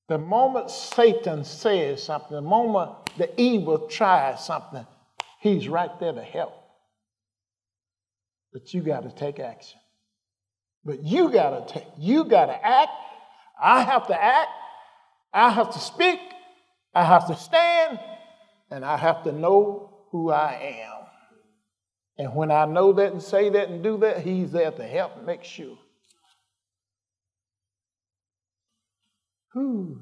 The moment Satan says something, the moment the evil tries something, he's right there to help. But you got to take action. But you got to act. I have to act. I have to speak. I have to stand. And I have to know who I am. And when I know that and say that and do that, he's there to help and make sure. Whew.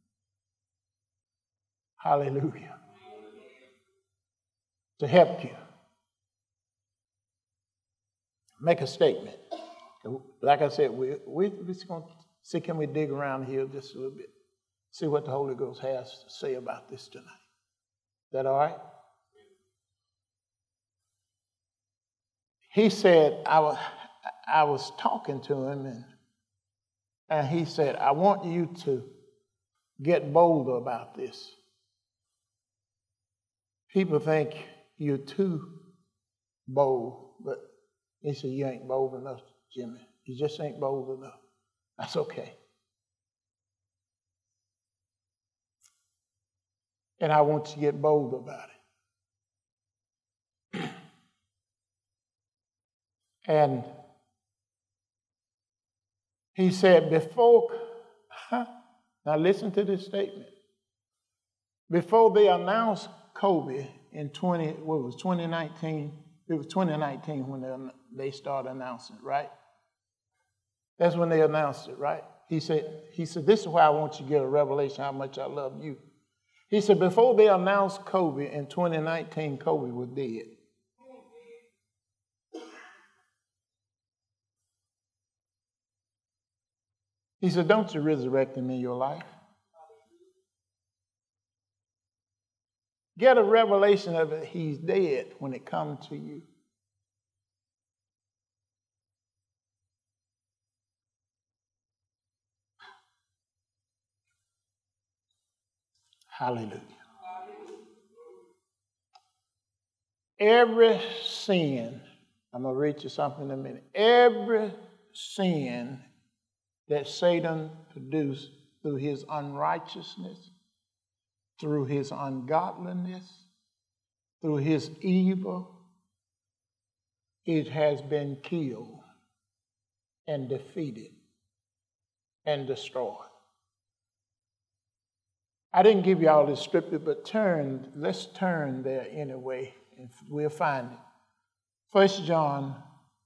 Hallelujah. To help you. Make a statement. Like I said, we're just going to see, can we dig around here just a little bit? See what the Holy Ghost has to say about this tonight. Is that all right? He said, I was talking to him, and he said, I want you to get bolder about this. People think you're too bold, but he said, you ain't bold enough, Jimmy. You just ain't bold enough. That's okay. And I want you to get bold about it. And he said, now listen to this statement. Before they announced COVID in 2019, it was 2019 when they started announcing it, right? That's when they announced it, right? He said, this is why I want you to get a revelation how much I love you. He said, before they announced COVID in 2019, COVID was dead. He said, don't you resurrect him in your life. Get a revelation of it. He's dead when it comes to you. Hallelujah. Every sin, I'm going to read you something in a minute. Every sin that Satan produced through his unrighteousness, through his ungodliness, through his evil, it has been killed and defeated and destroyed. I didn't give you all this scripture, but let's turn there anyway, and we'll find it. 1 John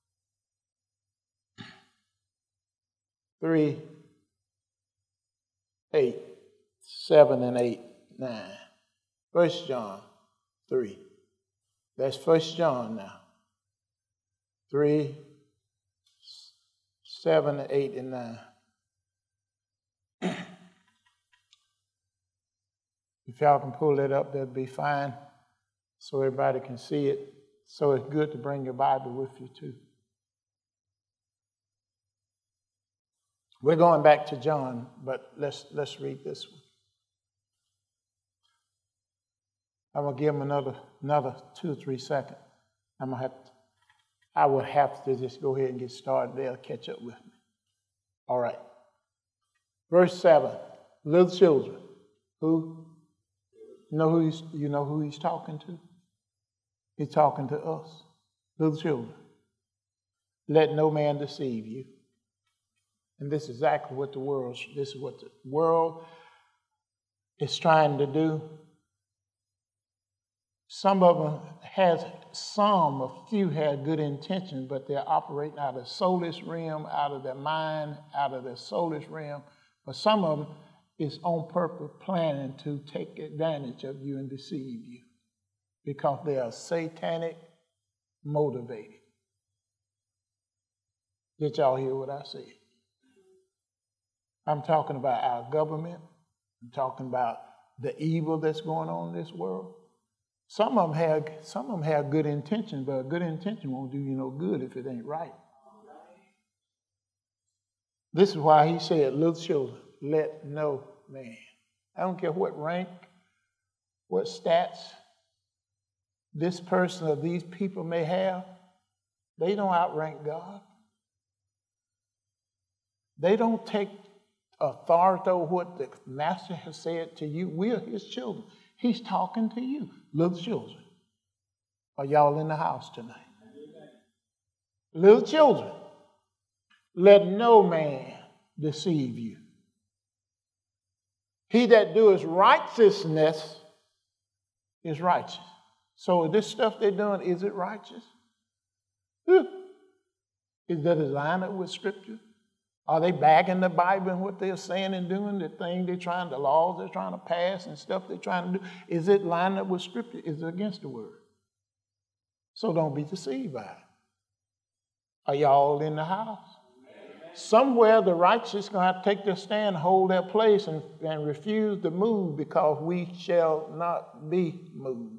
3, 8, 7 and 8, 9. 1 John 3. That's 1 John now. 3, 7, 8, and 9. If y'all can pull that up, that'd be fine, so everybody can see it. So it's good to bring your Bible with you too. We're going back to John, but let's read this one. I'm gonna give him another 2 or 3 seconds. I will have to just go ahead and get started. They'll catch up with me. All right. Verse 7. Little children, who? You know who he's talking to? He's talking to us, little children. Let no man deceive you. And this is exactly what the world is trying to do. A few had good intentions, but they're operating out of the soulless realm, out of their mind, out of their soulless realm. But some of them is on purpose planning to take advantage of you and deceive you because they are satanic motivated. Did y'all hear what I said? I'm talking about our government. I'm talking about the evil that's going on in this world. Some of them have good intentions, but a good intention won't do you no good if it ain't right. This is why he said, little children, let no man. I don't care what rank, what stats this person or these people may have. They don't outrank God. They don't take authority over what the master has said to you. We are his children. He's talking to you, little children. Are y'all in the house tonight? Little children, let no man deceive you. He that doeth righteousness is righteous. So this stuff they're doing, is it righteous? Is that in line up with Scripture? Are they bagging the Bible and what they're saying and doing, the laws they're trying to pass and stuff they're trying to do? Is it lined up with Scripture? Is it against the Word? So don't be deceived by it. Are y'all in the house? Amen. Somewhere the righteous going to have to take their stand, hold their place, and refuse to move, because we shall not be moved.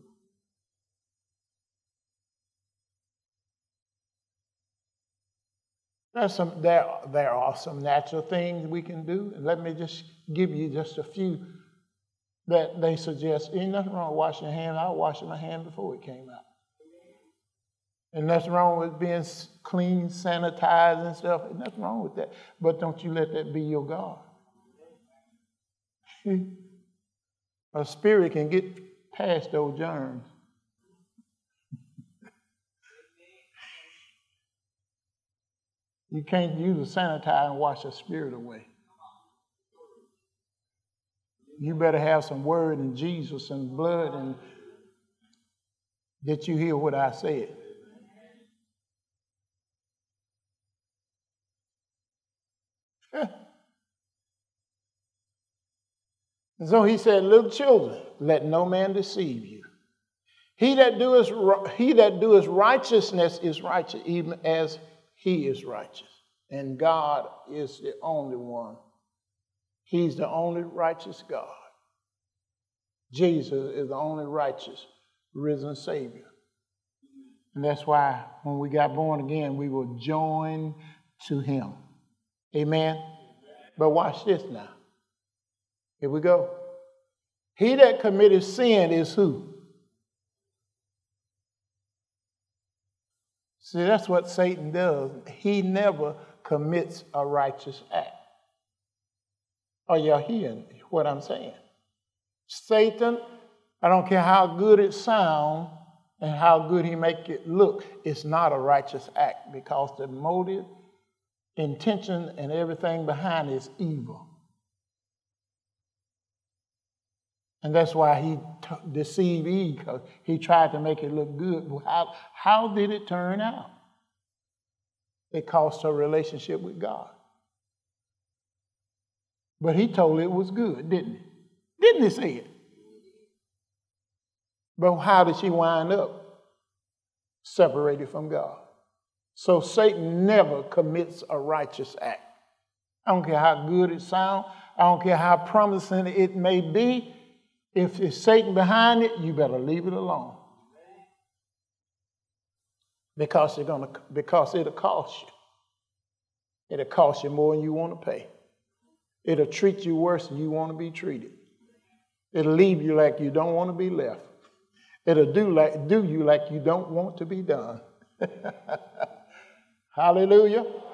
There are some natural things we can do. And let me just give you just a few that they suggest. Ain't nothing wrong with washing your hands. I was washing my hand before it came out. And nothing wrong with being clean, sanitized and stuff. There's nothing wrong with that. But don't you let that be your God. A spirit can get past those germs. You can't use a sanitizer and wash a spirit away. You better have some word in Jesus and blood, and that you hear what I said. And so he said, little children, let no man deceive you. He that doeth righteousness is righteous, even as he is righteous. And God is the only one. He's the only righteous God. Jesus is the only righteous risen Savior. And that's why when we got born again, we were joined to him. Amen? But watch this now. Here we go. He that committed sin is who? See, that's what Satan does. He never commits a righteous act. Are y'all hearing what I'm saying? Satan, I don't care how good it sounds and how good he make it look, it's not a righteous act, because the motive, intention, and everything behind it is evil. And that's why he deceived Eve, because he tried to make it look good. How did it turn out? It cost her relationship with God. But he told her it was good, didn't he? Didn't he say it? But how did she wind up? Separated from God. So Satan never commits a righteous act. I don't care how good it sounds. I don't care how promising it may be. If it's Satan behind it, you better leave it alone. Because it'll cost you. It'll cost you more than you want to pay. It'll treat you worse than you want to be treated. It'll leave you like you don't want to be left. It'll do you like you don't want to be done. Hallelujah.